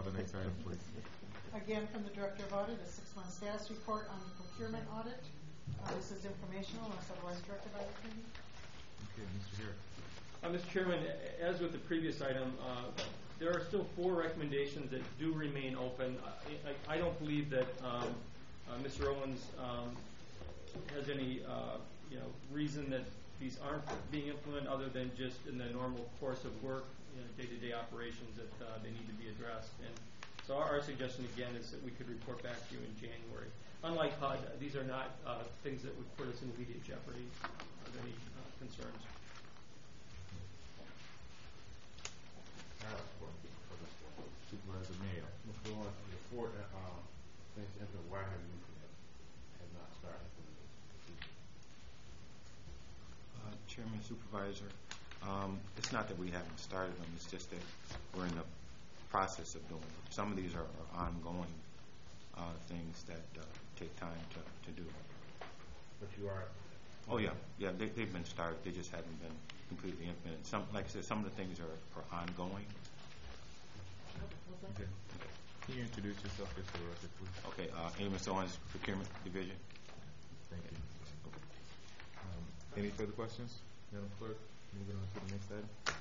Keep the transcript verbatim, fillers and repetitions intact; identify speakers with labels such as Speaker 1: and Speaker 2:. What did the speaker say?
Speaker 1: the next item, please.
Speaker 2: Again, from the Director of Audit, a six-month status report on the procurement audit. Uh, this is informational unless otherwise directed by the committee.
Speaker 1: Okay, Mister Hare.
Speaker 3: Uh, Mister Chairman, as with the previous item, uh, there are still four recommendations that do remain open. I, I, I don't believe that um, uh, Mister Owens um, has any uh, you know, reason that these aren't being implemented other than just in the normal course of work, you know, day-to-day operations that uh, they need to be addressed. And so our, our suggestion, again, is that we could report back to you in January. Unlike H U D, these are not uh, things that would put us in immediate jeopardy of any uh, concerns.
Speaker 1: Supervisor Mayo.
Speaker 4: Before, before uh, things enter, why have you have not started?
Speaker 5: Uh, Chairman, Supervisor, um, it's not that we haven't started them, it's just that we're in the process of doing them. Some of these are, are ongoing uh, things that uh, take time to, to do.
Speaker 4: But you are?
Speaker 5: Oh, yeah. Yeah, they, they've been started. They just haven't been completely implemented. Some, like I said, some of the things are, are ongoing.
Speaker 1: Okay. Can you introduce yourself just for the record, please?
Speaker 5: Okay, uh, Amos Owens, Procurement Division.
Speaker 1: Thank you. Um, any further questions, Madam Clerk? Moving on to the next item.